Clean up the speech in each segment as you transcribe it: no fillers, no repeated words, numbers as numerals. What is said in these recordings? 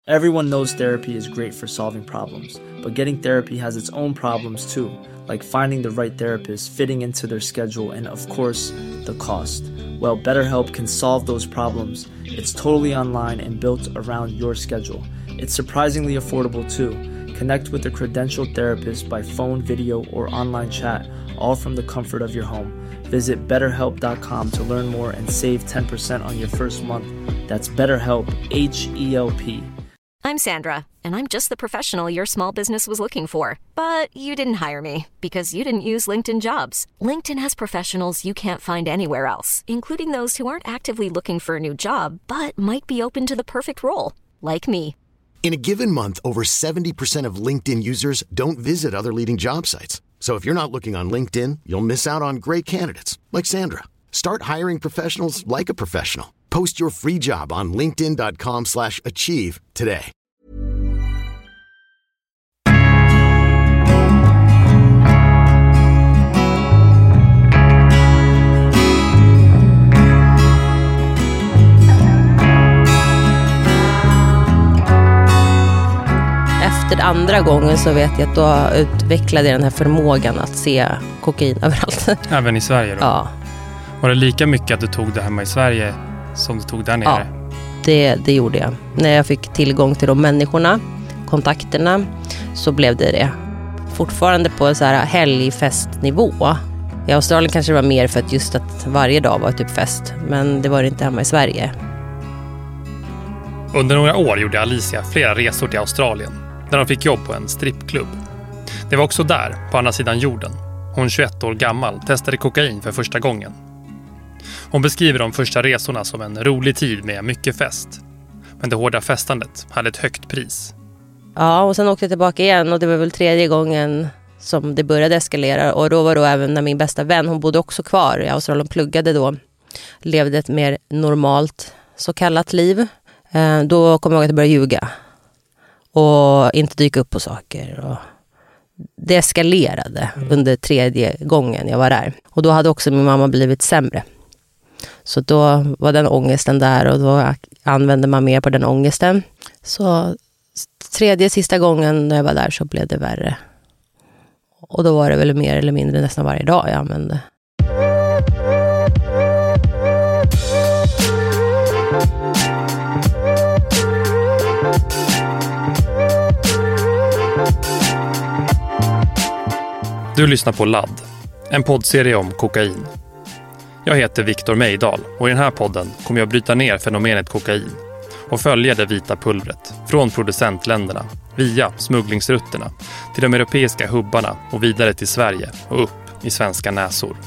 Everyone knows therapy is great for solving problems, but getting therapy has its own problems too, like finding the right therapist, fitting into their schedule, and of course, the cost. Well, BetterHelp can solve those problems. It's totally online and built around your schedule. It's surprisingly affordable too. Connect with a credentialed therapist by phone, video, or online chat, all from the comfort of your home. Visit BetterHelp.com to learn more and save 10% on your first month. That's BetterHelp, H-E-L-P. I'm Sandra, and I'm just the professional your small business was looking for. But you didn't hire me because you didn't use LinkedIn Jobs. LinkedIn has professionals you can't find anywhere else, including those who aren't actively looking for a new job, but might be open to the perfect role, like me. In a given month, over 70% of LinkedIn users don't visit other leading job sites. So if you're not looking on LinkedIn, you'll miss out on great candidates like Sandra. Start hiring professionals like a professional. Post your free job on linkedin.com/achieve today. Efter andra gången så vet jag att då utvecklade jag den här förmågan att se kokain överallt. Även i Sverige då? Ja. Var det lika mycket att du tog det hemma i Sverige som du tog där nere? Ja, det gjorde jag. När jag fick tillgång till de människorna, kontakterna, så blev det. Fortfarande på en så här helgfestnivå. I Australien kanske det var mer för att just att varje dag var typ fest. Men det var det inte hemma i Sverige. Under några år gjorde Alicia flera resor till Australien, där de fick jobb på en strippklubb. Det var också där, på andra sidan jorden. Hon 21 år gammal testade kokain för första gången. Hon beskriver de första resorna som en rolig tid med mycket fest. Men det hårda festandet hade ett högt pris. Ja, och sen åkte jag tillbaka igen och det var väl tredje gången som det började eskalera. Och då var det även när min bästa vän, hon bodde också kvar i Australien, pluggade då. Levde ett mer normalt så kallat liv. Då kom jag ihåg att jag började ljuga. Och inte dyka upp på saker. Och det eskalerade under tredje gången jag var där. Och då hade också min mamma blivit sämre. Så då var den ångesten där och då använde man mer på den ångesten. Så tredje sista gången när jag var där så blev det värre. Och då var det väl mer eller mindre nästan varje dag jag använde. Du lyssnar på Ladd, en poddserie om kokain. Jag heter Viktor Mejdal och i den här podden kommer jag bryta ner fenomenet kokain och följa det vita pulvret från producentländerna via smugglingsrutterna till de europeiska hubbarna och vidare till Sverige och upp i svenska näsor.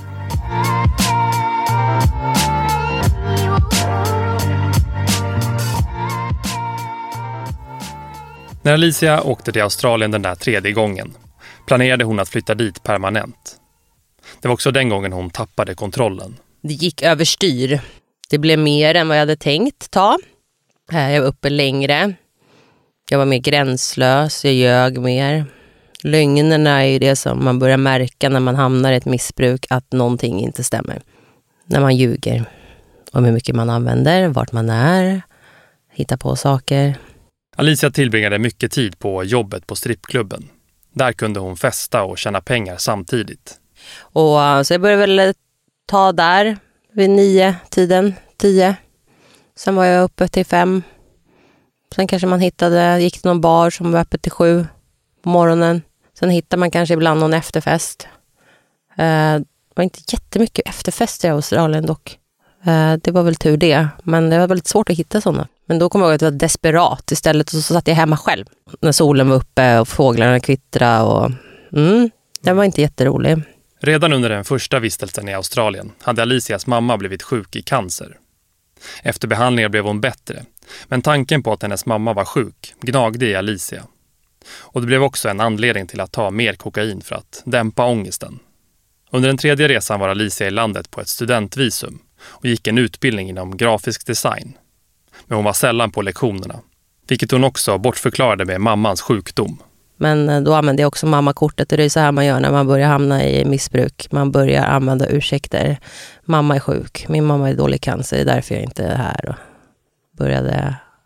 När Alicia åkte till Australien den där tredje gången planerade hon att flytta dit permanent. Det var också den gången hon tappade kontrollen. Det gick överstyr. Det blev mer än vad jag hade tänkt ta. Jag var uppe längre. Jag var mer gränslös. Jag ljög mer. Lögnerna är ju det som man börjar märka när man hamnar i ett missbruk, att någonting inte stämmer. När man ljuger om hur mycket man använder, vart man är, hittar på saker. Alicia tillbringade mycket tid på jobbet på strippklubben. Där kunde hon festa och tjäna pengar samtidigt. Och så jag började väl ta där vid 9-tiden, 10. Sen var jag uppe till 5. Sen kanske man gick till någon bar som var öppet till 7 på morgonen. Sen hittar man kanske ibland någon efterfest. Det var inte jättemycket efterfest i Australien dock. Det var väl tur det. Men det var väldigt svårt att hitta sådana. Men då kom jag ihåg att jag var desperat istället. Och så satt jag hemma själv. När solen var uppe och fåglarna kvittrade. Och, det var inte jätterolig. Redan under den första vistelsen i Australien hade Alicias mamma blivit sjuk i cancer. Efter behandlingar blev hon bättre. Men tanken på att hennes mamma var sjuk gnagde i Alicia. Och det blev också en anledning till att ta mer kokain för att dämpa ångesten. Under den tredje resan var Alicia i landet på ett studentvisum och gick en utbildning inom grafisk design. Men hon var sällan på lektionerna, vilket hon också bortförklarade med mammans sjukdom. Men då använde jag också mammakortet och det är så här man gör när man börjar hamna i missbruk. Man börjar använda ursäkter. Mamma är sjuk, min mamma är dålig cancer, det är därför jag inte är här. Och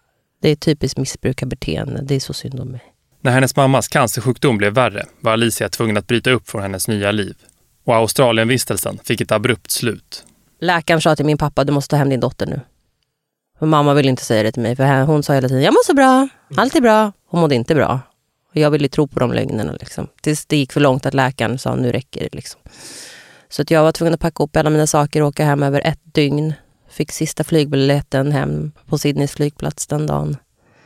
Det är typiskt missbrukarbeteende. Det är så synd om mig. När hennes mammas cancersjukdom blev värre var Alicia tvungen att bryta upp från hennes nya liv. Och Australienvistelsen fick ett abrupt slut. Läkaren sa till min pappa, du måste ta hem din dotter nu. För mamma ville inte säga det till mig. För hon sa hela tiden, jag mår så bra. Allt är bra. Hon mådde inte bra. Och jag ville tro på de lögnerna. Liksom. Tills det gick för långt att läkaren sa, nu räcker det. Liksom. Så att jag var tvungen att packa upp alla mina saker och åka hem över 1 dygn. Fick sista flygbiljetten hem på Sydneys flygplats den dagen.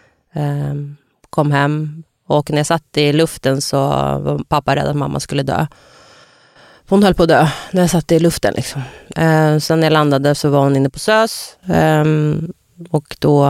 Kom hem. Och när jag satt i luften så var pappa rädd att mamma skulle dö. Hon höll på att dö när jag satt i luften. Liksom. Sen när jag landade så var hon inne på SÖS. Och då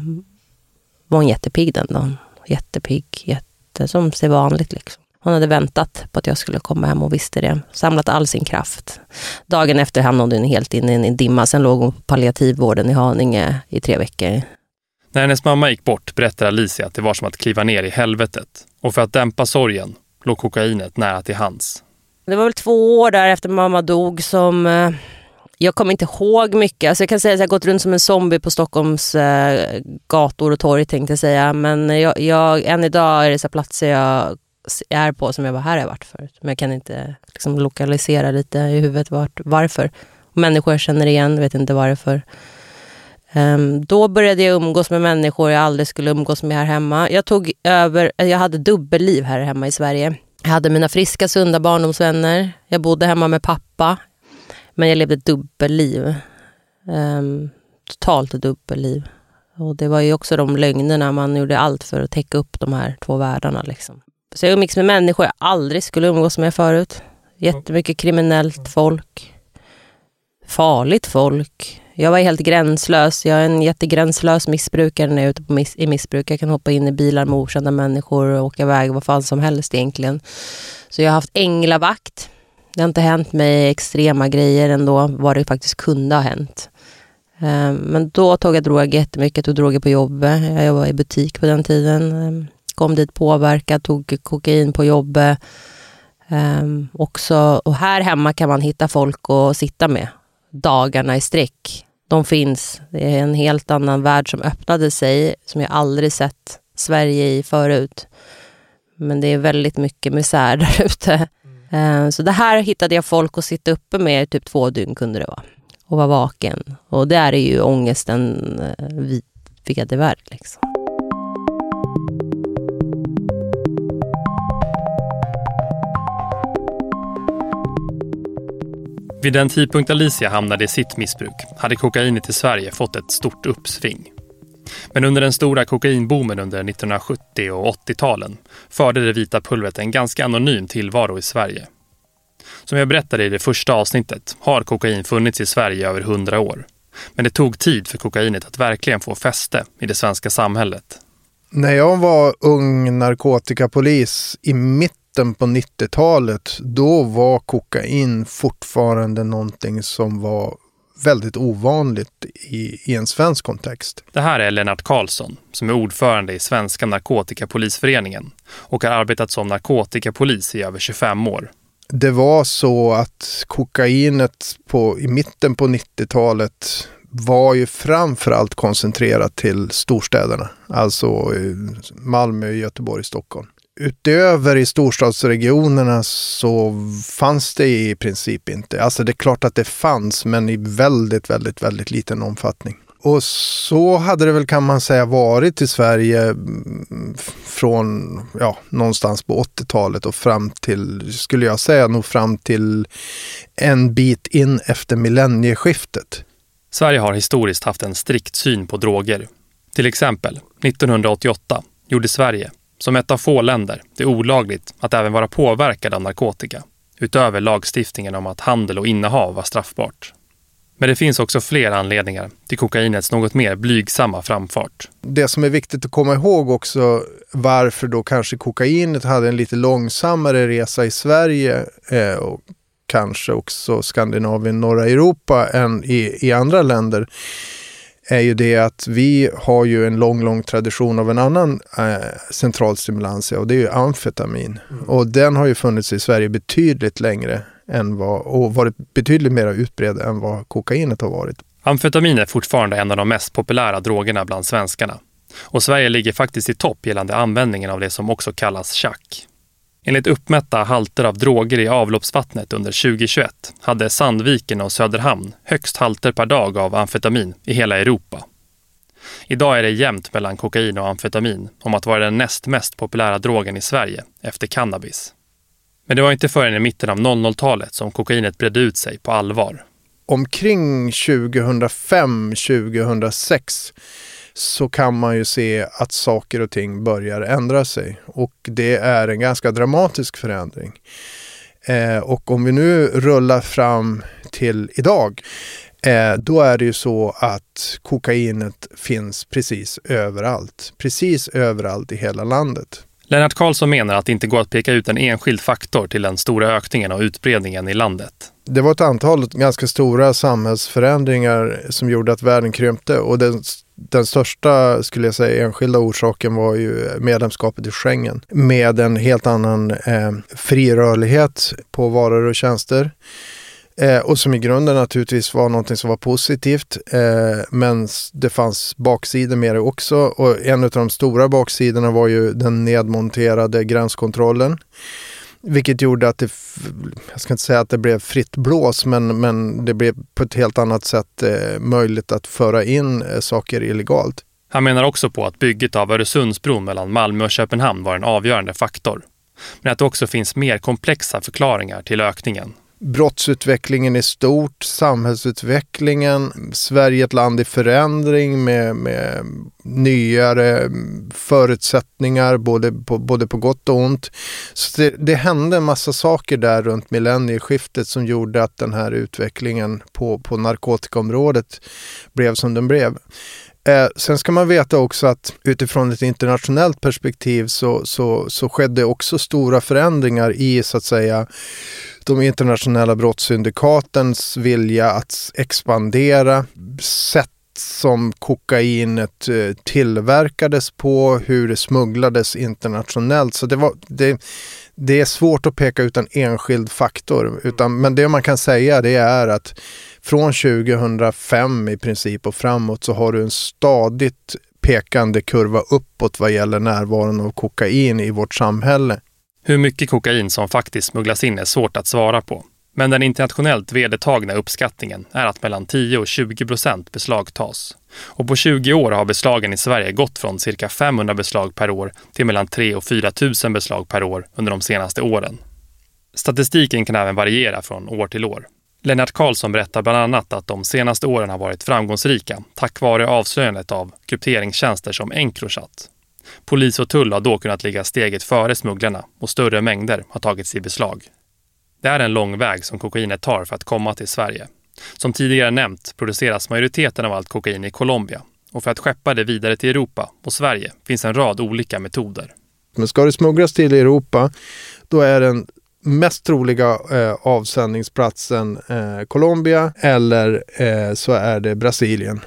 var hon jättepigg den dagen. Jättepigg, som ser vanligt liksom. Hon hade väntat på att jag skulle komma hem och visste det. Samlat all sin kraft. Dagen efter hamnade hon helt inne i en dimma. Sen låg hon på palliativvården i Haninge i 3 veckor. När hennes mamma gick bort berättade Alicia att det var som att kliva ner i helvetet. Och för att dämpa sorgen låg kokainet nära till hands. Det var väl 2 år där efter mamma dog som... Jag kommer inte ihåg mycket. Alltså jag kan säga att jag har gått runt som en zombie på Stockholms gator och torg tänkte jag säga. Men jag än idag är det så platser jag är på som jag var här jag varit förut. Men jag kan inte liksom lokalisera lite i huvudet varför. Människor jag känner igen, vet inte varför. Då började jag umgås med människor jag aldrig skulle umgås med här hemma. Jag hade dubbelliv här hemma i Sverige. Jag hade mina friska, sunda barndomsvänner. Jag bodde hemma med pappa. Men jag levde dubbelliv. Totalt dubbelliv. Och det var ju också de lögnerna. Man gjorde allt för att täcka upp de här 2 världarna. Liksom. Så jag umgicks med människor jag aldrig skulle umgås med förut. Jättemycket kriminellt folk. Farligt folk. Jag var helt gränslös. Jag är en jättegränslös missbrukare när jag är ute i missbruk. Jag kan hoppa in i bilar med okända människor och åka iväg vad fan som helst egentligen. Så jag har haft änglavakt. Det har inte hänt mig extrema grejer ändå, vad det faktiskt kunde ha hänt. Men då tog jag droger jättemycket, tog droger på jobbet. Jag var i butik på den tiden. Kom dit påverkad, tog kokain på jobbet. Också, och här hemma kan man hitta folk att sitta med dagarna i sträck. De finns. Det är en helt annan värld som öppnade sig som jag aldrig sett Sverige i förut. Men det är väldigt mycket misär där ute. Så det här hittade jag folk att sitta uppe med typ 2 dygn kunde det vara. Och vara vaken. Och där är ju ångesten vedervärd liksom. Vid den tidpunkt Alicia hamnade i sitt missbruk hade kokainet i Sverige fått ett stort uppsving. Men under den stora kokainboomen under 1970- och 80-talen förde det vita pulvret en ganska anonym tillvaro i Sverige. Som jag berättade i det första avsnittet har kokain funnits i Sverige i över 100 år. Men det tog tid för kokainet att verkligen få fäste i det svenska samhället. När jag var ung narkotikapolis i mitten på 90-talet, då var kokain fortfarande någonting som var väldigt ovanligt i en svensk kontext. Det här är Lennart Karlsson som är ordförande i Svenska narkotikapolisföreningen och har arbetat som narkotikapolis i över 25 år. Det var så att kokainet i mitten på 90-talet var ju framförallt koncentrerat till storstäderna. Alltså Malmö, Göteborg, Stockholm. Utöver i storstadsregionerna så fanns det i princip inte. Alltså det är klart att det fanns, men i väldigt, väldigt, väldigt liten omfattning. Och så hade det väl, kan man säga, varit i Sverige från någonstans på 80-talet och fram till, skulle jag säga, nog fram till en bit in efter millennieskiftet. Sverige har historiskt haft en strikt syn på droger. Till exempel 1988 gjorde Sverige, som ett av få länder, det är olagligt att även vara påverkad av narkotika, utöver lagstiftningen om att handel och innehav var straffbart. Men det finns också fler anledningar till kokainets något mer blygsamma framfart. Det som är viktigt att komma ihåg också, varför då kanske kokainet hade en lite långsammare resa i Sverige och kanske också Skandinavien, norra Europa än i andra länder, är ju det att vi har ju en lång tradition av en annan centralstimulans, och det är ju amfetamin. Och den har ju funnits i Sverige betydligt längre och varit betydligt mer utbredd än vad kokainet har varit. Amfetamin är fortfarande en av de mest populära drogerna bland svenskarna. Och Sverige ligger faktiskt i topp gällande användningen av det som också kallas chack. Enligt uppmätta halter av droger i avloppsvattnet under 2021 hade Sandviken och Söderhamn högst halter per dag av amfetamin i hela Europa. Idag är det jämnt mellan kokain och amfetamin om att vara den näst mest populära drogen i Sverige efter cannabis. Men det var inte förrän i mitten av 00-talet som kokainet bredde ut sig på allvar. Omkring 2005-2006 så kan man ju se att saker och ting börjar ändra sig. Och det är en ganska dramatisk förändring. Och om vi nu rullar fram till idag, då är det ju så att kokainet finns precis överallt. Precis överallt i hela landet. Lennart Karlsson menar att det inte går att peka ut en enskild faktor till den stora ökningen och utbredningen i landet. Det var ett antal ganska stora samhällsförändringar som gjorde att världen krympte, och den största, skulle jag säga, enskilda orsaken var ju medlemskapet i Schengen med en helt annan fri rörlighet på varor och tjänster. Och som i grunden naturligtvis var någonting som var positivt, men det fanns baksidor med det också, och en av de stora baksidorna var ju den nedmonterade gränskontrollen, vilket gjorde att jag ska inte säga att det blev fritt blås, men det blev på ett helt annat sätt möjligt att föra in saker illegalt. Han menar också på att bygget av Öresundsbron mellan Malmö och Köpenhamn var en avgörande faktor, men att det också finns mer komplexa förklaringar till ökningen. Brottsutvecklingen i stort, samhällsutvecklingen, Sverige ett land i förändring med nyare förutsättningar både på gott och ont. Så det hände en massa saker där runt millennieskiftet som gjorde att den här utvecklingen på narkotikaområdet blev som den blev. Sen ska man veta också att utifrån ett internationellt perspektiv så skedde också stora förändringar i, så att säga, de internationella brottssyndikatens vilja att expandera, sätt som kokainet tillverkades på, hur det smugglades internationellt. Så det är svårt att peka ut en enskild faktor, men det man kan säga, det är att från 2005 i princip och framåt så har du en stadigt pekande kurva uppåt vad gäller närvaron av kokain i vårt samhälle. Hur mycket kokain som faktiskt smugglas in är svårt att svara på. Men den internationellt vedertagna uppskattningen är att mellan 10 och 20% beslagtas. Och på 20 år har beslagen i Sverige gått från cirka 500 beslag per år till mellan 3 och 4 000 beslag per år under de senaste åren. Statistiken kan även variera från år till år. Lennart Karlsson berättar bland annat att de senaste åren har varit framgångsrika tack vare avslöjandet av krypteringstjänster som Encrochat. Polis och tull har då kunnat ligga steget före smugglarna och större mängder har tagits i beslag. Det är en lång väg som kokainet tar för att komma till Sverige. Som tidigare nämnt produceras majoriteten av allt kokain i Colombia, och för att skeppa det vidare till Europa och Sverige finns en rad olika metoder. Men ska det smugglas till Europa, då är den mest troliga avsändningsplatsen Colombia, eller så är det Brasilien.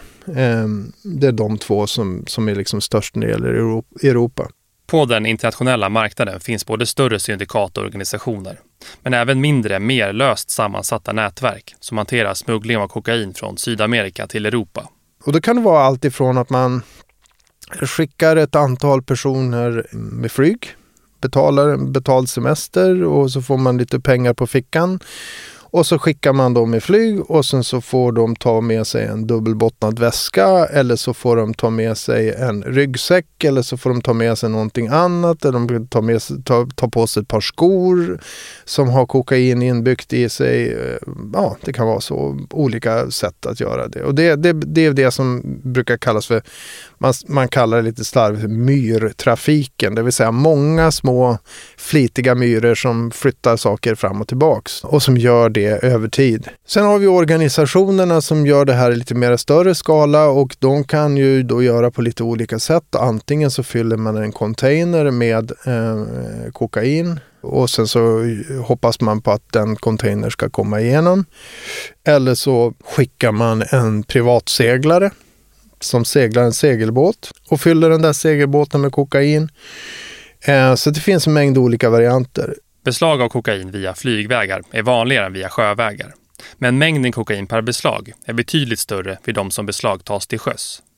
Det är de två som är liksom störst när det gäller Europa. På den internationella marknaden finns både större syndikat och organisationer, men även mindre, mer löst sammansatta nätverk som hanterar smuggling av kokain från Sydamerika till Europa. Och då kan det vara allt ifrån att man skickar ett antal personer med flyg, betalar en betald semester och så får man lite pengar på fickan. Och så skickar man dem i flyg och sen så får de ta med sig en dubbelbottnad väska, eller så får de ta med sig en ryggsäck, eller så får de ta med sig någonting annat, eller de tar på sig ett par skor som har kokain inbyggt i sig. Ja, det kan vara så olika sätt att göra det. Och det är det som brukar kallas för, man kallar det lite slarvigt, myrtrafiken. Det vill säga många små flitiga myror som flyttar saker fram och tillbaks och som gör det över tid. Sen har vi organisationerna som gör det här i lite mer större skala, och de kan ju då göra på lite olika sätt. Antingen så fyller man en container med kokain och sen så hoppas man på att den container ska komma igenom. Eller så skickar man en privatseglare som seglar en segelbåt och fyller den där segelbåten med kokain. Så det finns en mängd olika varianter. Beslag av kokain via flygvägar är vanligare än via sjövägar. Men mängden kokain per beslag är betydligt större vid de som beslagtas till sjöss.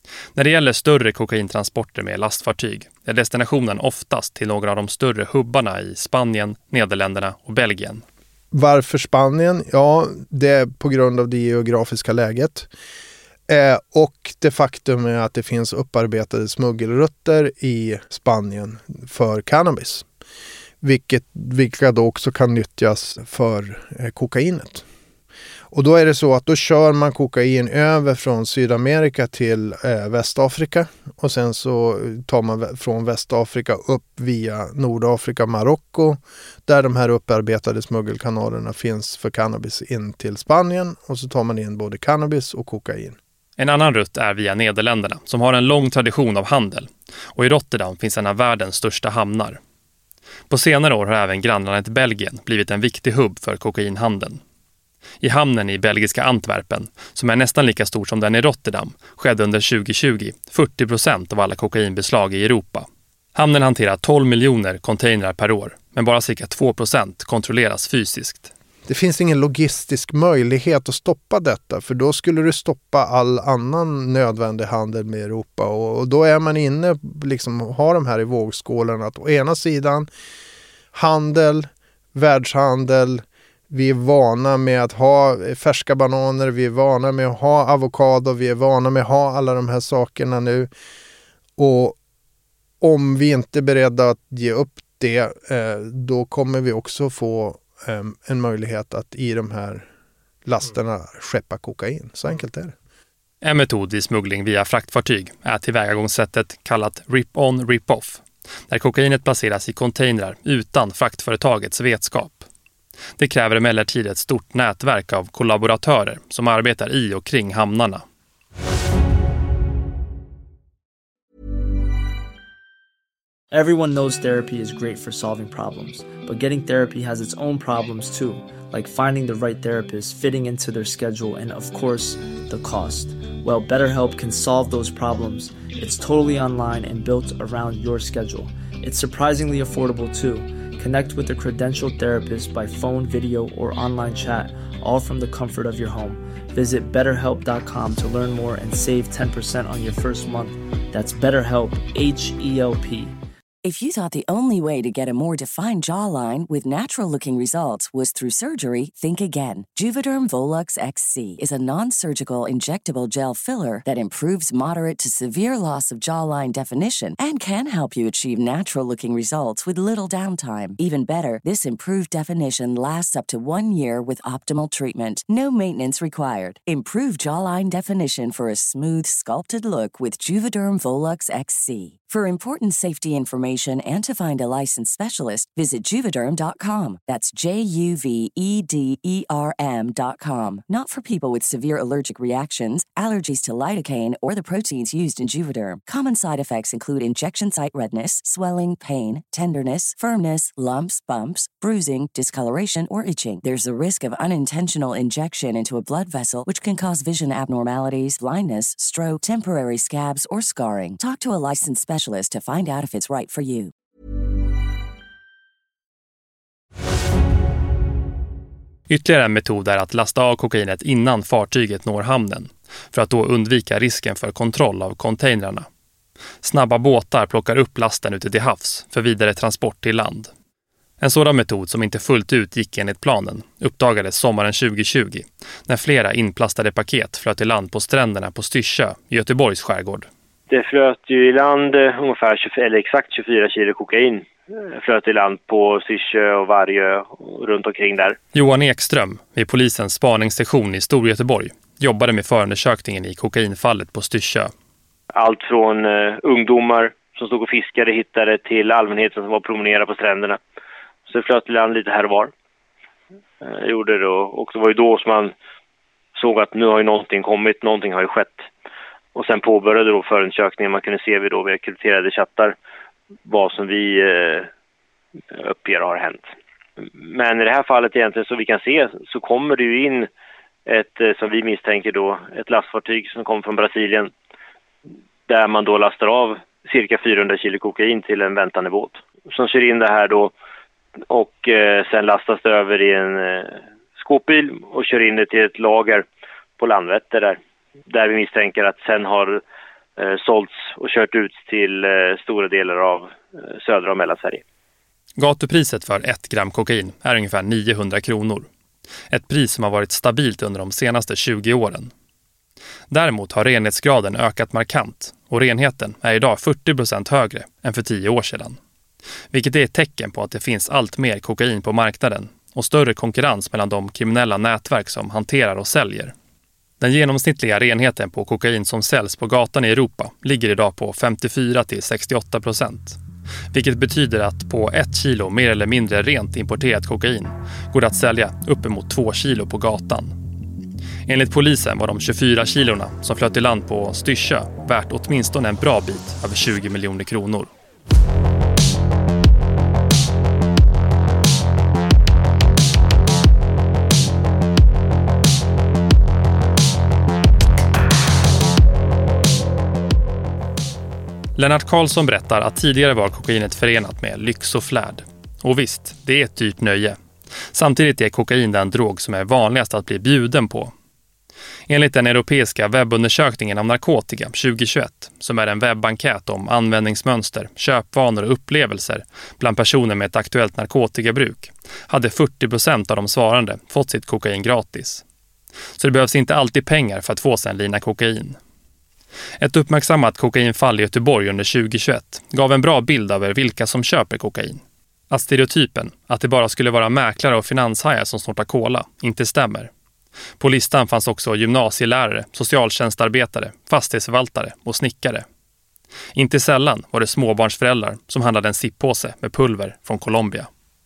När det gäller större kokaintransporter med lastfartyg är destinationen oftast till några av de större hubbarna i Spanien, Nederländerna och Belgien. Varför Spanien? Ja, det är på grund av det geografiska läget. Och det faktum är att det finns upparbetade smuggelrutter i Spanien för cannabis. Vilka då också kan nyttjas för kokainet. Och då är det så att då kör man kokain över från Sydamerika till Västafrika. Och sen så tar man från Västafrika upp via Nordafrika och Marocko. Där de här upparbetade smuggelkanalerna finns för cannabis in till Spanien. Och så tar man in både cannabis och kokain. En annan rutt är via Nederländerna som har en lång tradition av handel. Och i Rotterdam finns en av världens största hamnar. På senare år har även grannlandet Belgien blivit en viktig hubb för kokainhandeln. I hamnen i belgiska Antwerpen, som är nästan lika stor som den i Rotterdam, skedde under 2020 40% av alla kokainbeslag i Europa. Hamnen hanterar 12 miljoner containrar per år, men bara cirka 2% kontrolleras fysiskt. Det finns ingen logistisk möjlighet att stoppa detta, för då skulle du stoppa all annan nödvändig handel med Europa. Och då är man inne, liksom har de här i vågskålen att å ena sidan handel, världshandel, vi är vana med att ha färska bananer, vi är vana med att ha avokado, vi är vana med att ha alla de här sakerna nu. Och om vi inte är beredda att ge upp det, då kommer vi också få en möjlighet att i de här lasterna skeppa kokain. Så enkelt är det. En metod i smuggling via fraktfartyg är tillvägagångssättet kallat rip-on, rip-off, där kokainet placeras i containrar utan fraktföretagets vetskap. Det kräver emellertid ett stort nätverk av kollaboratörer som arbetar i och kring hamnarna. Everyone knows therapy is great for solving problems, but getting therapy has its own problems too, like finding the right therapist, fitting into their schedule, and of course, the cost. Well, BetterHelp can solve those problems. It's totally online and built around your schedule. It's surprisingly affordable too. Connect with a credentialed therapist by phone, video, or online chat, all from the comfort of your home. Visit BetterHelp.com to learn more and save 10% on your first month. That's BetterHelp, H-E-L-P. If you thought the only way to get a more defined jawline with natural-looking results was through surgery, think again. Juvederm Volux XC is a non-surgical injectable gel filler that improves moderate to severe loss of jawline definition and can help you achieve natural-looking results with little downtime. Even better, this improved definition lasts up to 1 year with optimal treatment. No maintenance required. Improve jawline definition for a smooth, sculpted look with Juvederm Volux XC. For important safety information and to find a licensed specialist, visit Juvederm.com. That's Juvederm.com. Not for people with severe allergic reactions, allergies to lidocaine, or the proteins used in Juvederm. Common side effects include injection site redness, swelling, pain, tenderness, firmness, lumps, bumps, bruising, discoloration, or itching. There's a risk of unintentional injection into a blood vessel, which can cause vision abnormalities, blindness, stroke, temporary scabs, or scarring. Talk to a licensed specialist to find out if it's right for you. Ytterligare en metod är att lasta av kokainet innan fartyget når hamnen, för att då undvika risken för kontroll av containrarna. Snabba båtar plockar upp lasten ute till havs för vidare transport till land. En sådan metod som inte fullt ut gick enligt planen uppdagades sommaren 2020 när flera inplastade paket flöt i land på stränderna på Styrsö i Göteborgs skärgård. Det flöt ju i land exakt 24 kilo kokain flöt i land på Styrsö och Vargö och runt omkring där. Johan Ekström vid polisens spaningsstation i Storgöteborg jobbade med förundersökningen i kokainfallet på Styrsö. Allt från ungdomar som stod och fiskade hittade till allmänheten som var promenerade på stränderna. Så det flöt i land lite här och var. Gjorde det och det var ju då som man såg att nu har ju någonting kommit, någonting har ju skett. Och sen påbörjade då förundersökningen. Man kunde se via krypterade chattar vad som vi uppger har hänt. Men i det här fallet egentligen så vi kan se så kommer det ju in ett, som vi misstänker då, ett lastfartyg som kommer från Brasilien. Där man då lastar av cirka 400 kilo kokain till en väntande båt. Som kör in det här då och sen lastas det över i en skåpbil och kör in det till ett lager på Landvetter där vi misstänker att sen har sålts och kört ut till stora delar av södra och Mellansverige. Gatupriset för 1 gram kokain är ungefär 900 kronor. Ett pris som har varit stabilt under de senaste 20 åren. Däremot har renhetsgraden ökat markant och renheten är idag 40% högre än för 10 år sedan. Vilket är ett tecken på att det finns allt mer kokain på marknaden och större konkurrens mellan de kriminella nätverk som hanterar och säljer. Den genomsnittliga renheten på kokain som säljs på gatan i Europa ligger idag på 54-68%. Vilket betyder att på 1 kilo mer eller mindre rent importerat kokain går det att sälja uppemot 2 kilo på gatan. Enligt polisen var de 24 kilorna som flöt i land på Styrsö värt åtminstone en bra bit över 20 miljoner kronor. Lennart Karlsson berättar att tidigare var kokainet förenat med lyx och flärd. Och visst, det är ett dyrt nöje. Samtidigt är kokain den drog som är vanligast att bli bjuden på. Enligt den europeiska webbundersökningen om narkotika 2021, som är en webbenkät om användningsmönster, köpvanor och upplevelser bland personer med ett aktuellt narkotikabruk, hade 40% av de svarande fått sitt kokain gratis. Så det behövs inte alltid pengar för att få sig en lina kokain. Ett uppmärksammat kokainfall i Göteborg under 2021 gav en bra bild över vilka som köper kokain. Att stereotypen, att det bara skulle vara mäklare och finanshajar som snortar cola, inte stämmer. På listan fanns också gymnasielärare, socialtjänstarbetare, fastighetsförvaltare och snickare. Inte sällan var det småbarnsföräldrar som handlade en sippåse med pulver från Colombia.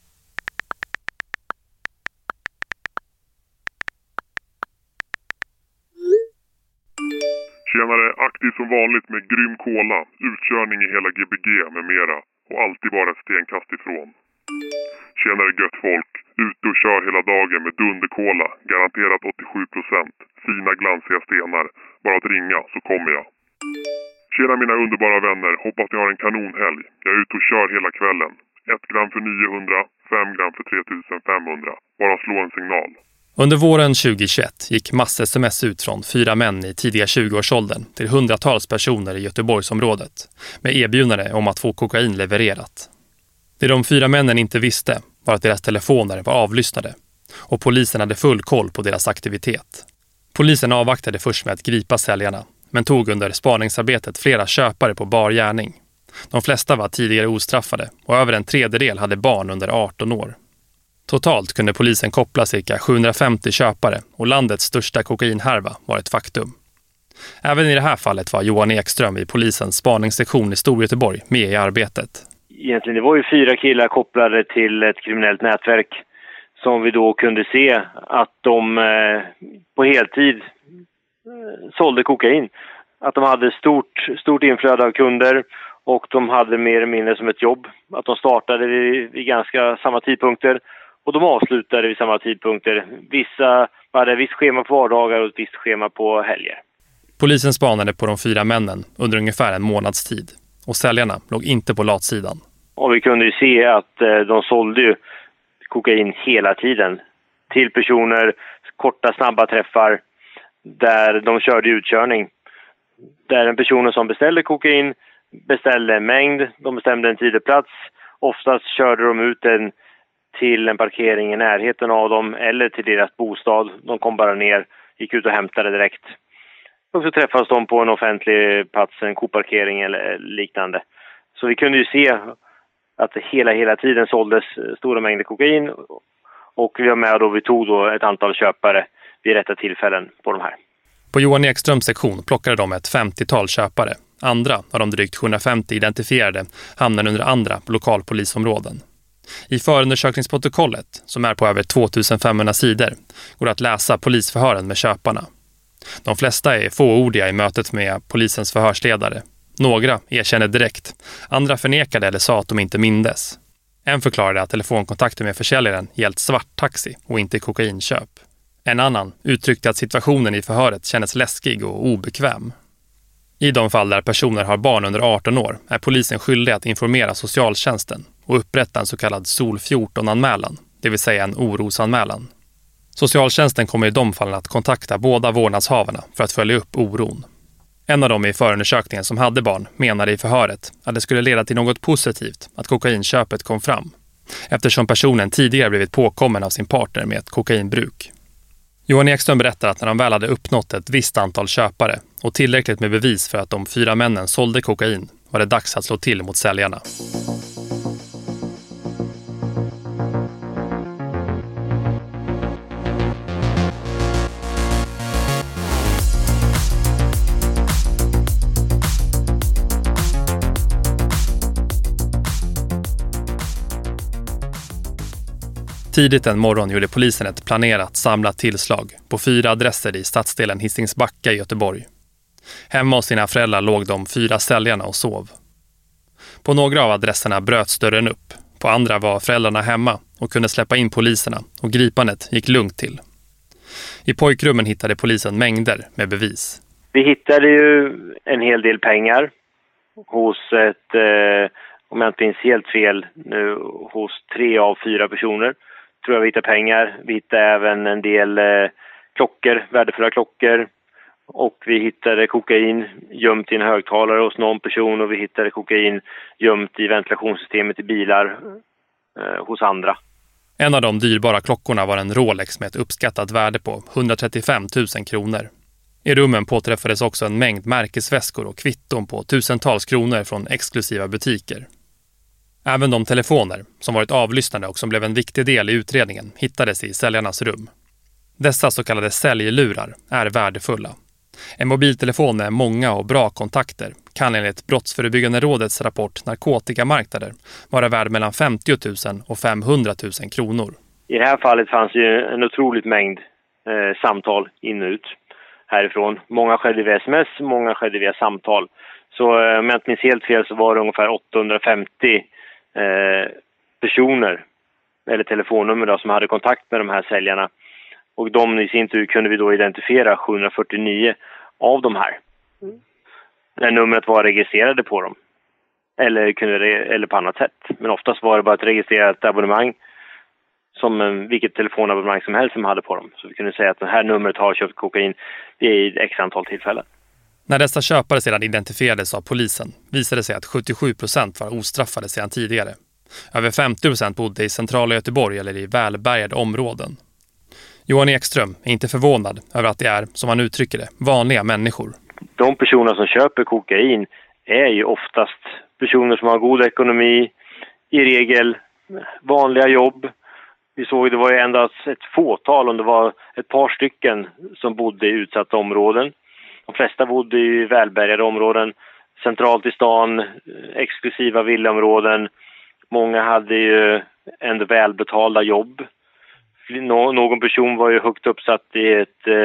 Tjenare, aktiv som vanligt med grym cola, utkörning i hela GBG med mera och alltid bara ett stenkast ifrån. Tjenare gött folk, ute och kör hela dagen med dundercola, garanterat 87%, fina glansiga stenar, bara att ringa så kommer jag. Tjena mina underbara vänner, hoppas ni har en kanonhelg. Jag är ute och kör hela kvällen. 1 gram för 900, 5 gram för 3500, bara slå en signal. Under våren 2021 gick mass-sms ut från 4 män i tidiga 20-årsåldern till hundratals personer i Göteborgsområdet med erbjudande om att få kokain levererat. Det de 4 männen inte visste var att deras telefoner var avlyssnade och polisen hade full koll på deras aktivitet. Polisen avvaktade först med att gripa säljarna men tog under spaningsarbetet flera köpare på bar gärning. De flesta var tidigare ostraffade och över en tredjedel hade barn under 18 år. Totalt kunde polisen koppla cirka 750 köpare och landets största kokainhärva var ett faktum. Även i det här fallet var Johan Ekström i polisens spaningssektion i Storgöteborg med i arbetet. Egentligen det var ju 4 killar kopplade till ett kriminellt nätverk som vi då kunde se att de på heltid sålde kokain. Att de hade stort inflöde av kunder och de hade mer eller mindre som ett jobb. Att de startade vid ganska samma tidpunkter. Och de avslutade vid samma tidpunkter. Vissa hade ett visst schema på vardagar och ett visst schema på helger. Polisen spanade på de 4 männen under ungefär en månads tid. Och säljarna låg inte på latsidan. Och vi kunde ju se att de sålde ju kokain hela tiden. Till personer, korta snabba träffar. Där de körde utkörning. Där en person som beställde kokain beställde en mängd. De bestämde en tid och plats. Oftast körde de ut den till en parkering i närheten av dem eller till deras bostad. De kom bara ner, gick ut och hämtade direkt. Och så träffades de på en offentlig plats, en koparkering eller liknande. Så vi kunde ju se att hela tiden såldes stora mängder kokain och vi var med och vi tog då ett antal köpare vid rätta tillfällen på de här. På Johan Ekströms sektion plockade de ett 50-tal köpare. Andra av de drygt 750 identifierade hamnade under andra lokalpolisområden. I förundersökningsprotokollet, som är på över 2500 sidor, går det att läsa polisförhören med köparna. De flesta är fåordiga i mötet med polisens förhörsledare. Några erkände direkt, andra förnekade eller sa att de inte mindes. En förklarade att telefonkontakten med försäljaren gällt svarttaxi och inte kokainköp. En annan uttryckte att situationen i förhöret kändes läskig och obekväm. I de fall där personer har barn under 18 år är polisen skyldig att informera socialtjänsten och upprätta en så kallad SOL 14-anmälan, det vill säga en orosanmälan. Socialtjänsten kommer i de fallen att kontakta båda vårdnadshavarna för att följa upp oron. En av dem i förundersökningen som hade barn menade i förhöret att det skulle leda till något positivt att kokainköpet kom fram, eftersom personen tidigare blivit påkommen av sin partner med ett kokainbruk. Johan Ekström berättar att när de väl hade uppnått ett visst antal köpare och tillräckligt med bevis för att de 4 männen sålde kokain var det dags att slå till mot säljarna. Tidigt en morgon gjorde polisen ett planerat samlat tillslag på 4 adresser i stadsdelen Hisingsbacka i Göteborg. Hemma hos sina föräldrar låg de 4 säljarna och sov. På några av adresserna bröts dörren upp. På andra var föräldrarna hemma och kunde släppa in poliserna och gripandet gick lugnt till. I pojkrummen hittade polisen mängder med bevis. Vi hittade ju en hel del pengar hos om jag inte minns helt fel nu, hos 3 av 4 personer. Tror jag vi hittade pengar. Vi hittade även en del klockor, värdefulla klockor. Och vi hittade kokain gömt i en högtalare hos någon person. Och vi hittade kokain gömt i ventilationssystemet i bilar hos andra. En av de dyrbara klockorna var en Rolex med ett uppskattat värde på 135 000 kronor. I rummen påträffades också en mängd märkesväskor och kvitton på tusentals kronor från exklusiva butiker. Även de telefoner som varit avlyssnade och som blev en viktig del i utredningen hittades i säljarnas rum. Dessa så kallade säljlurar är värdefulla. En mobiltelefon med många och bra kontakter kan enligt Brottsförebyggande rådets rapport Narkotikamarknader vara värd mellan 50 000 och 500 000 kronor. I det här fallet fanns ju en otroligt mängd samtal in och ut härifrån. Många skedde via sms, många skedde via samtal. Så om jag inte minns helt fel så var det ungefär 850 personer eller telefonnummer då, som hade kontakt med de här säljarna. Och de i sin tur kunde vi då identifiera 749 av de här. När numret var registrerade på dem. Eller på annat sätt. Men oftast var det bara ett registrerat abonnemang. Som vilket telefonabonnemang som helst som hade på dem. Så vi kunde säga att det här numret har köpt kokain i x antal tillfällen. När dessa köpare sedan identifierades av polisen visade sig att 77% var ostraffade sedan tidigare. Över 50% bodde i centrala Göteborg eller i välbärgade områden. Johan Ekström är inte förvånad över att det är, som han uttrycker det, vanliga människor. De personer som köper kokain är ju oftast personer som har god ekonomi, i regel vanliga jobb. Vi såg det var ju endast ett fåtal, om det var ett par stycken som bodde i utsatta områden. De flesta bodde i välbärgade områden, centralt i stan, exklusiva villaområden. Många hade ju ändå välbetalda jobb. Någon person var ju högt uppsatt i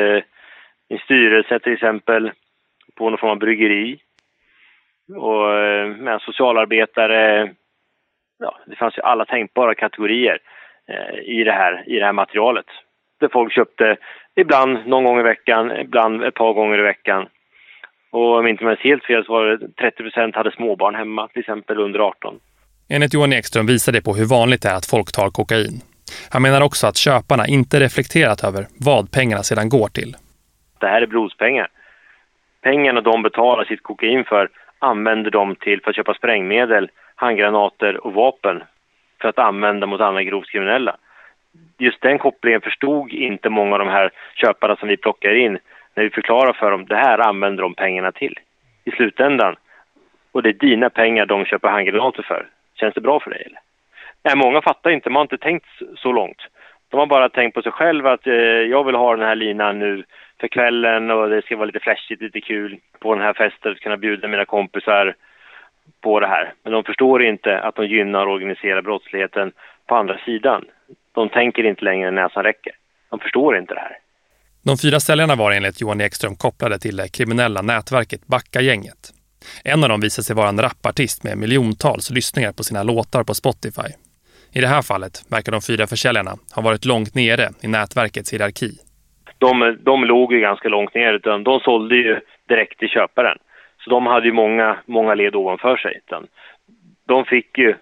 en styrelse till exempel på någon form av bryggeri. Och med socialarbetare, ja, det fanns ju alla tänkbara kategorier i det här materialet. Där folk köpte ibland någon gång i veckan, ibland ett par gånger i veckan. Och om inte man är helt fel så var det 30% hade småbarn hemma, till exempel under 18. Enligt Johan Ekström visar det på hur vanligt det är att folk tar kokain. Han menar också att köparna inte reflekterat över vad pengarna sedan går till. Det här är blodspengar. Pengarna de betalar sitt kokain för använder de till för att köpa sprängmedel, handgranater och vapen för att använda mot andra grovt kriminella. Just den kopplingen förstod inte många av de här köparna som vi plockar in när vi förklarar för dem, det här använder de pengarna till i slutändan. Och det är dina pengar de köper handgranater för. Känns det bra för dig eller? Nej, många fattar inte, man har inte tänkt så långt. De har bara tänkt på sig själv att jag vill ha den här linan nu för kvällen och det ska vara lite flashigt, lite kul på den här festen, att kunna bjuda mina kompisar på det här. Men de förstår inte att de gynnar och organiserar brottsligheten på andra sidan. De tänker inte längre när näsan räcker. De förstår inte det här. De 4 säljarna var enligt Johan Ekström kopplade till det kriminella nätverket Backa-gänget. En av dem visade sig vara en rapartist med miljontals lyssningar på sina låtar på Spotify. I det här fallet verkar de 4 försäljarna ha varit långt nere i nätverkets hierarki. De låg ju ganska långt ner, utan de sålde ju direkt till köparen. Så de hade ju många led ovanför sig. Utan de fick ju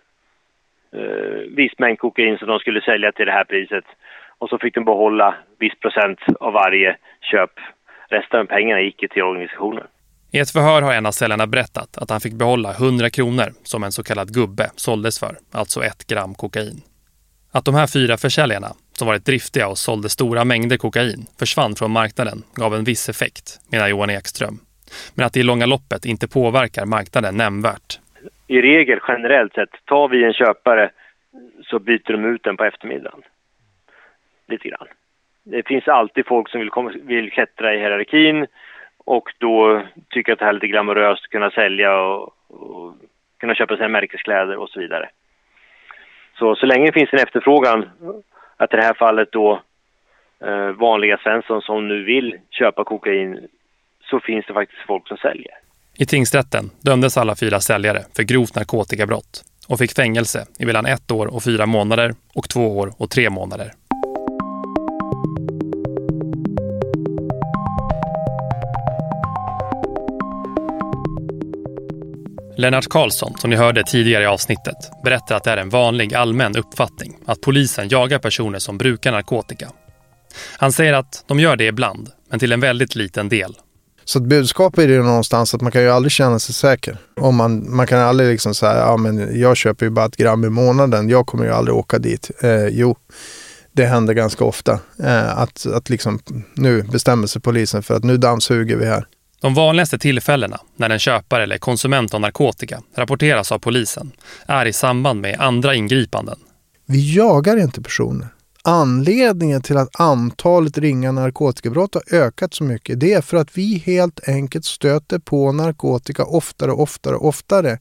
viss mängd kokain som de skulle sälja till det här priset. Och så fick de behålla viss procent av varje köp. Resten av pengarna gick till organisationen. I ett förhör har en av säljarna berättat att han fick behålla 100 kronor som en så kallad gubbe såldes för, alltså 1 gram kokain. Att de här 4 försäljarna, som varit driftiga och sålde stora mängder kokain, försvann från marknaden gav en viss effekt, menar Johan Ekström. Men att det i långa loppet inte påverkar marknaden nämnvärt. I regel, generellt sett, tar vi en köpare så byter de ut den på eftermiddagen. Lite grann. Det finns alltid folk som vill klättra i hierarkin och då tycker att det här är lite glamoröst att kunna sälja och kunna köpa sina märkeskläder och så vidare. Så länge det finns en efterfrågan, att i det här fallet då vanliga Svensson som nu vill köpa kokain, så finns det faktiskt folk som säljer. I tingsrätten dömdes alla 4 säljare för grovt narkotikabrott och fick fängelse i mellan 1 år och 4 månader och 2 år och 3 månader. Lennart Karlsson, som ni hörde tidigare i avsnittet, berättar att det är en vanlig allmän uppfattning att polisen jagar personer som brukar narkotika. Han säger att de gör det ibland, men till en väldigt liten del. Så att budskapet är det någonstans att man kan ju aldrig känna sig säker. Om man kan aldrig liksom säga, ja men jag köper ju bara 1 gram i månaden, jag kommer ju aldrig åka dit. Jo, det händer ganska ofta att liksom nu bestämmer sig polisen för att nu dammsuger vi här. De vanligaste tillfällena när en köpare eller konsument av narkotika rapporteras av polisen är i samband med andra ingripanden. Vi jagar inte personer. Anledningen till att antalet ringa narkotikabrott har ökat så mycket, det är för att vi helt enkelt stöter på narkotika oftare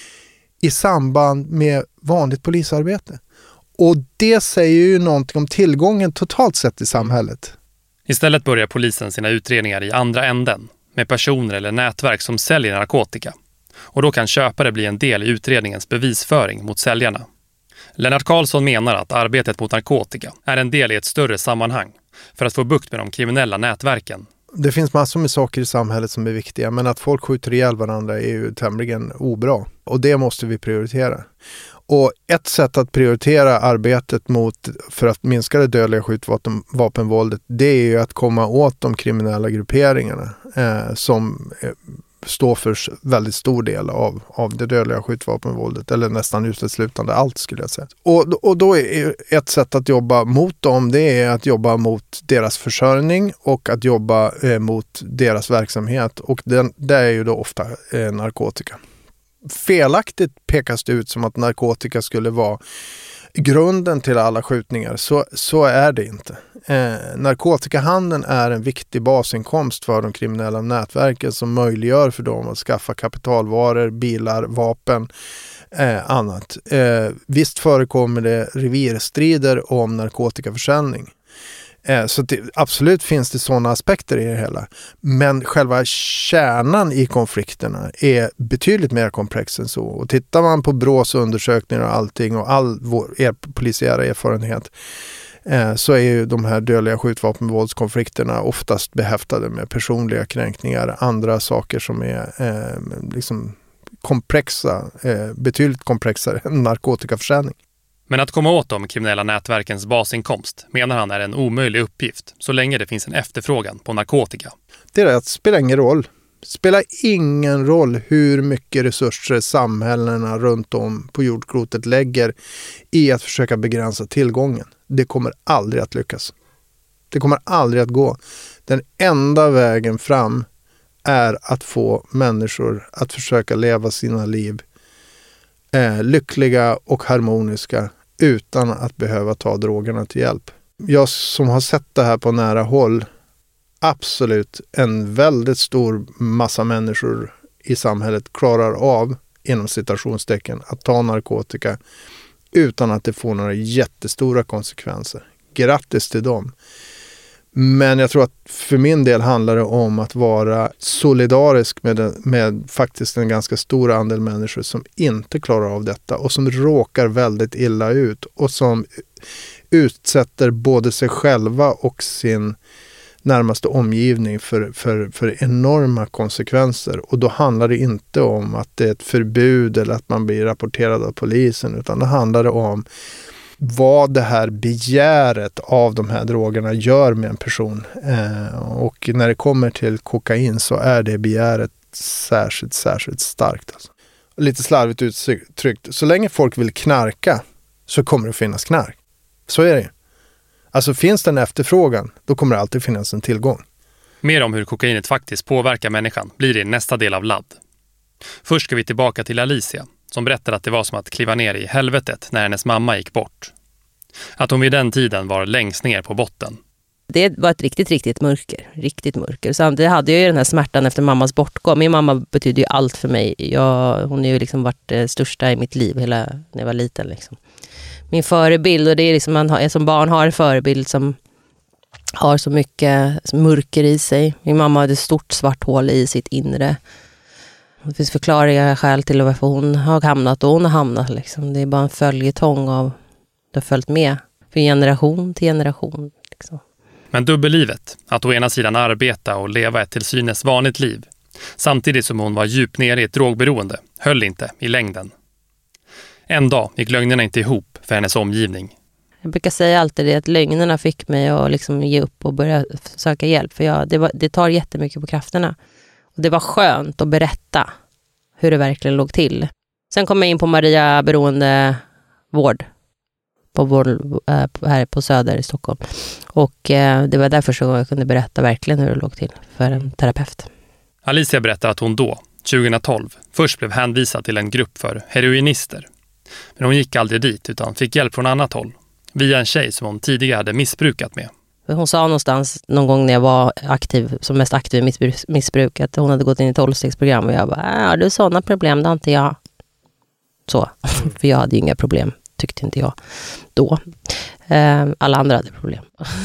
i samband med vanligt polisarbete. Och det säger ju någonting om tillgången totalt sett i samhället. Istället börjar polisen sina utredningar i andra änden med personer eller nätverk som säljer narkotika. Och då kan köpare bli en del i utredningens bevisföring mot säljarna. Lennart Karlsson menar att arbetet mot narkotika är en del i ett större sammanhang för att få bukt med de kriminella nätverken. Det finns massor med saker i samhället som är viktiga, men att folk skjuter ihjäl varandra är ju tämligen obra. Och det måste vi prioritera. Och ett sätt att prioritera arbetet för att minska det dödliga skjutvapenvåldet, det är ju att komma åt de kriminella grupperingarna som står för väldigt stor del av det dödliga skjutvapenvåldet, eller nästan uteslutande allt skulle jag säga. Och då är ett sätt att jobba mot dem, det är att jobba mot deras försörjning och att jobba mot deras verksamhet, och det är ju då ofta narkotika. Felaktigt pekas det ut som att narkotika skulle vara grunden till alla skjutningar. Så är det inte. Narkotikahandeln är en viktig basinkomst för de kriminella nätverken som möjliggör för dem att skaffa kapitalvaror, bilar, vapen, annat. Visst förekommer det revirstrider om narkotikaförsäljning. Så absolut finns det sådana aspekter i det hela. Men själva kärnan i konflikterna är betydligt mer komplex än så. Och tittar man på BRÅs undersökningar och allting och all vår polisiära erfarenhet, så är ju de här dödliga skjutvapenvåldskonflikterna oftast behäftade med personliga kränkningar, andra saker som är liksom komplexa, betydligt komplexare än narkotikaförsäljning. Men att komma åt de kriminella nätverkens basinkomst menar han är en omöjlig uppgift så länge det finns en efterfrågan på narkotika. Det spelar ingen roll. Spelar ingen roll hur mycket resurser samhällena runt om på jordklotet lägger i att försöka begränsa tillgången. Det kommer aldrig att lyckas. Det kommer aldrig att gå. Den enda vägen fram är att få människor att försöka leva sina liv lyckliga och harmoniska utan att behöva ta drogerna till hjälp. Jag som har sett det här på nära håll, absolut en väldigt stor massa människor i samhället klarar av, inom citationstecken, att ta narkotika utan att det får några jättestora konsekvenser. Grattis till dem. Men jag tror att för min del handlar det om att vara solidarisk med faktiskt en ganska stor andel människor som inte klarar av detta och som råkar väldigt illa ut och som utsätter både sig själva och sin närmaste omgivning för enorma konsekvenser. Och då handlar det inte om att det är ett förbud eller att man blir rapporterad av polisen, utan det handlar om vad det här begäret av de här drogerna gör med en person. Och när det kommer till kokain så är det begäret särskilt starkt. Alltså. Lite slarvigt uttryckt. Så länge folk vill knarka så kommer det finnas knark. Så är det. Alltså finns det en efterfrågan, då kommer det alltid finnas en tillgång. Mer om hur kokainet faktiskt påverkar människan blir det i nästa del av Ladd. Först ska vi tillbaka till Alicia, som berättar att det var som att kliva ner i helvetet när hennes mamma gick bort. Att hon vid den tiden var längst ner på botten. Det var ett riktigt mörker. Samtidigt hade jag ju den här smärtan efter mammas bortgång. Min mamma betyder ju allt för mig. Hon har ju liksom varit det största i mitt liv hela när jag var liten. Liksom. Min förebild, och det är liksom man som barn har en förebild som har så mycket mörker i sig. Min mamma hade ett stort svart hål i sitt inre. Det finns förklarliga skäl till varför hon har hamnat och hon har hamnat. Liksom. Det är bara en följetong av det har följt med för generation till generation. Liksom. Men dubbellivet, att å ena sidan arbeta och leva ett till synes vanligt liv, samtidigt som hon var djupt nere i ett drogberoende, höll inte i längden. En dag gick lögnerna inte ihop för hennes omgivning. Jag brukar säga alltid det, att lögnerna fick mig att liksom ge upp och börja söka hjälp. För det tar jättemycket på krafterna. Och det var skönt att berätta hur det verkligen låg till. Sen kom jag in på Maria beroendevård här på Söder i Stockholm. Och det var därför så jag kunde berätta verkligen hur det låg till för en terapeut. Alicia berättar att hon då, 2012, först blev hänvisad till en grupp för heroinister. Men hon gick aldrig dit utan fick hjälp från annat håll. Via en tjej som hon tidigare hade missbrukat med. Hon sa någonstans någon gång när jag var som mest aktiv i missbruk att hon hade gått in i 12-stegsprogram och jag bara, du har sådana problem, det har inte jag. Så, för jag hade ju inga problem, tyckte inte jag då. Alla andra hade problem.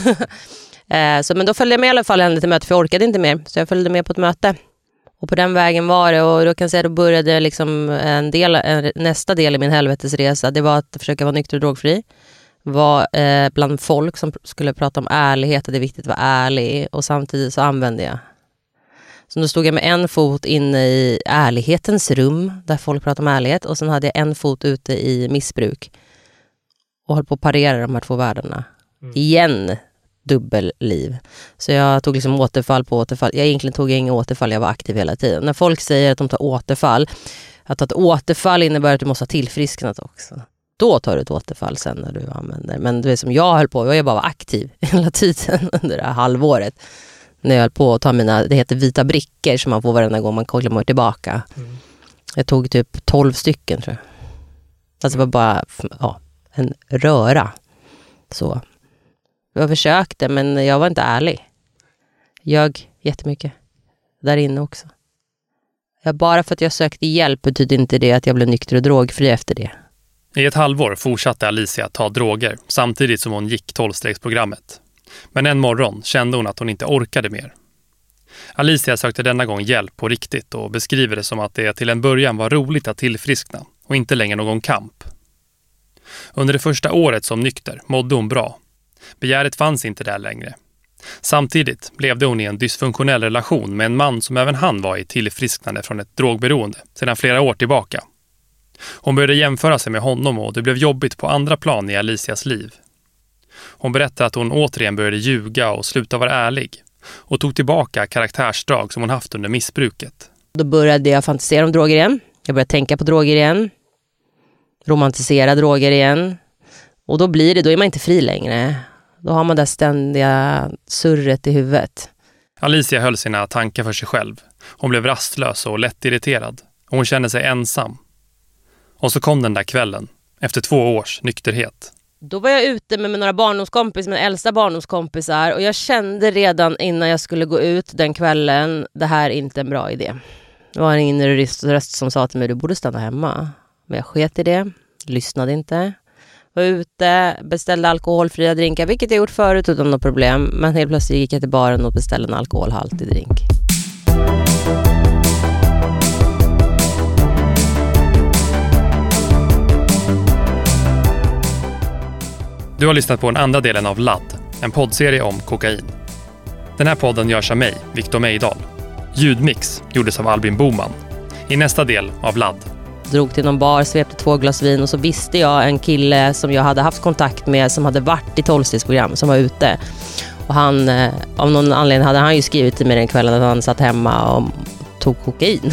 Men då följde jag med i alla fall henne till möte, för jag orkade inte mer. Så jag följde med på ett möte. Och på den vägen var det, och då kan jag säga, då började liksom nästa del i min helvetesresa. Det var att försöka vara nykter och drogfri. Var bland folk som skulle prata om ärlighet, och det är viktigt att vara ärlig. Och samtidigt så använde jag. Så då stod jag med en fot inne i ärlighetens rum, där folk pratar om ärlighet. Och sen hade jag en fot ute i missbruk. Och höll på att parera de här två världarna. Igen. Dubbelliv. Så jag tog liksom återfall på återfall. Jag egentligen tog inga återfall, jag var aktiv hela tiden. När folk säger att de tar återfall, att ett återfall innebär att du måste ha tillfrisknat också. Då tar du ett återfall sen när du använder. Men det som jag höll på, jag bara var aktiv hela tiden under det här halvåret. När jag höll på att ta det heter vita brickor som man får varenda gång man kommer tillbaka. Jag tog typ 12 stycken tror jag. Alltså det var bara en röra. Så. Jag försökte, men jag var inte ärlig. Jag jättemycket. Där inne också. Bara för att jag sökte hjälp betyder inte det att jag blev nykter och drogfri efter det. I ett halvår fortsatte Alicia ta droger samtidigt som hon gick 12-stegsprogrammet. Men en morgon kände hon att hon inte orkade mer. Alicia sökte denna gång hjälp på riktigt och beskriver det som att det till en början var roligt att tillfriskna och inte längre någon kamp. Under det första året som nykter mådde hon bra. Begäret fanns inte där längre. Samtidigt levde hon i en dysfunktionell relation med en man som även han var i tillfrisknande från ett drogberoende sedan flera år tillbaka. Hon började jämföra sig med honom och det blev jobbigt på andra plan i Alicias liv. Hon berättade att hon återigen började ljuga och sluta vara ärlig och tog tillbaka karaktärsdrag som hon haft under missbruket. Då började jag fantisera om droger igen. Jag började tänka på droger igen. Romantisera droger igen. Och då är man inte fri längre. Då har man det ständiga surret i huvudet. Alicia höll sina tankar för sig själv. Hon blev rastlös och lätt irriterad. Och hon kände sig ensam. Och så kom den där kvällen, efter 2 års nykterhet. Då var jag ute med några barndomskompisar, mina äldsta barndomskompisar. Och jag kände redan innan jag skulle gå ut den kvällen, det här är inte en bra idé. Det var en inre röst som sa till mig, du borde stanna hemma. Men jag sket i det, lyssnade inte. Var ute, beställde alkoholfria drinkar, vilket jag gjort förut utan något problem. Men helt plötsligt gick jag till baren och beställde en alkoholhaltig drink. Du har lyssnat på den andra delen av Ladd, en poddserie om kokain. Den här podden görs av mig, Victor Mejdal. Ljudmix gjordes av Albin Boman. I nästa del av Ladd. Drog till någon bar, svepte 2 glas vin och så visste jag en kille som jag hade haft kontakt med som hade varit i 12-stegsprogram, som var ute. Och han, av någon anledning hade han ju skrivit till mig den kvällen att han satt hemma och tog kokain.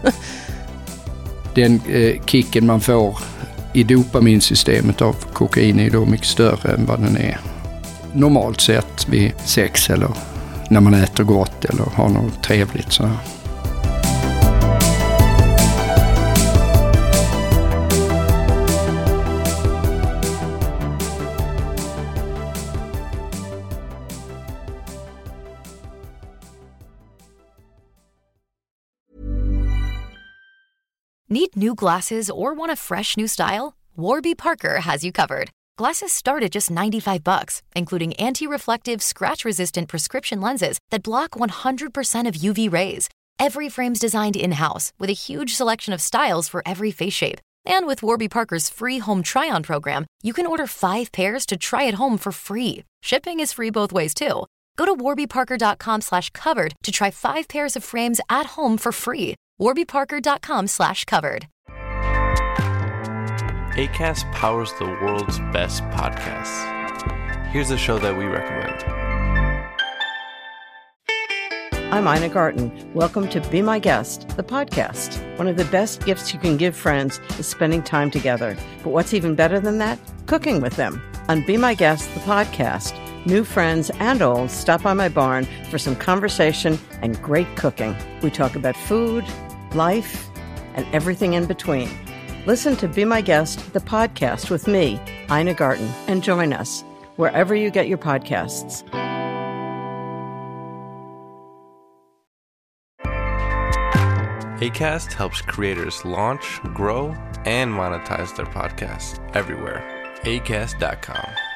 Den kicken man får i dopaminsystemet av kokain är då mycket större än vad den är normalt sett vid sex eller när man äter gott eller har något trevligt så här. Need new glasses or want a fresh new style? Warby Parker has you covered. Glasses start at just $95, including anti-reflective, scratch-resistant prescription lenses that block 100% of UV rays. Every frame's designed in-house with a huge selection of styles for every face shape. And with Warby Parker's free home try-on program, you can order 5 pairs to try at home for free. Shipping is free both ways, too. Go to warbyparker.com/covered to try 5 pairs of frames at home for free. warbyparker.com/covered. Acast powers the world's best podcasts. Here's a show that we recommend. I'm Ina Garten. Welcome to Be My Guest, the podcast. One of the best gifts you can give friends is spending time together. But what's even better than that? Cooking with them. On Be My Guest, the podcast, new friends and old stop by my barn for some conversation and great cooking. We talk about food, life, and everything in between. Listen to Be My Guest, the podcast with me, Ina Garten, and join us wherever you get your podcasts. Acast helps creators launch, grow, and monetize their podcasts everywhere. Acast.com.